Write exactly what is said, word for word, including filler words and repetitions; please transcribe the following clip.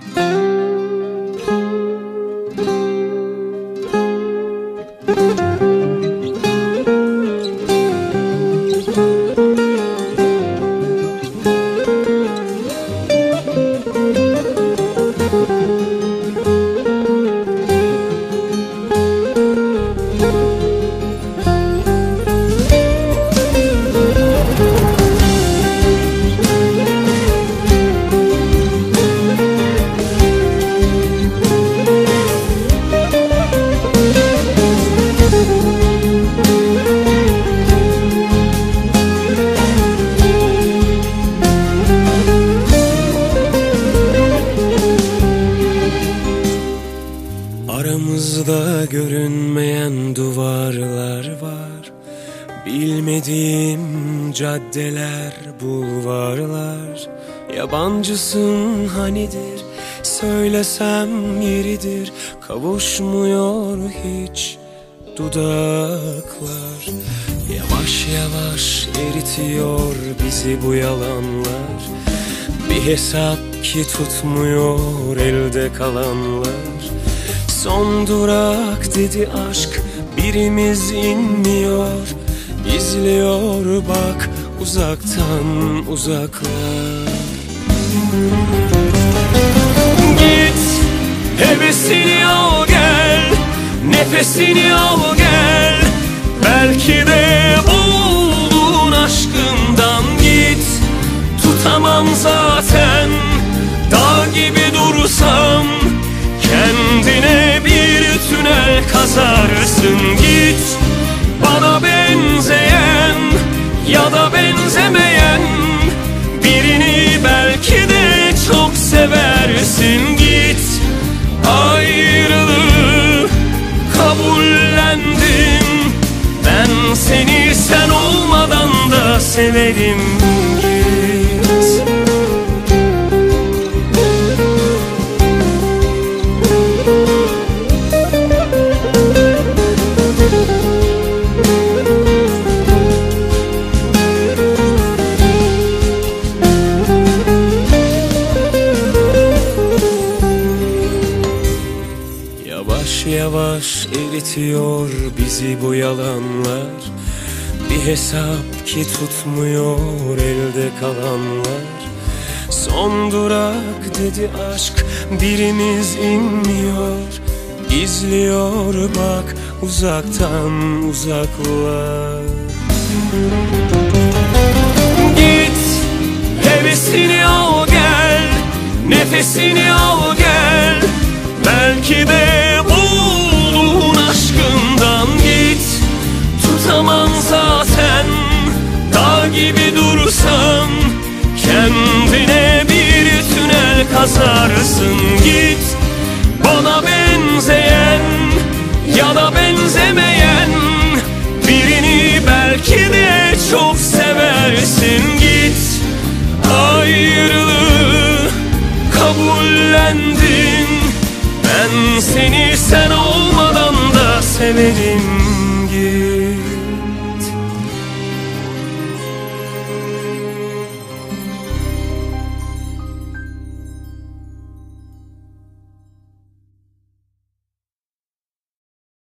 Aramızda görünmeyen duvarlar var, bilmediğim caddeler, bulvarlar. Yabancısın hanidir, söylesem yeridir, kavuşmuyor hiç dudaklar. Yavaş yavaş eritiyor bizi bu yalanlar, bir hesap ki tutmuyor elde kalanlar. Son durak dedi aşk, birimiz inmiyor, izliyor bak uzaktan uzaklar. Git, hevesini al gel, nefesini al gel, belki de buldun aşkından. Git, tutamam zaten, dağ gibi dursam, kendine bir tünel kazarsın. Git, bana benzeyen ya da benzemeyen birini belki de çok seversin. Git, ayrılığı kabullendim, ben seni sen olmadan da severim. Git. Yavaş yavaş eritiyor bizi bu yalanlar, bir hesap ki tutmuyor elde kalanlar. Son durak dedi aşk, birimiz inmiyor, izliyor bak uzaktan uzaklar. Git, hevesini al gel, nefesini al gel, belki de buldun aşkından. Git, tutamam zaten, dağ gibi dursam, kendine bir tünel kazarsın. Git, bana benzeyen ya da benzemeyen birini belki de çok seversin. Git, ayrılığı kabullendim, ben seni sen olmadan da severim.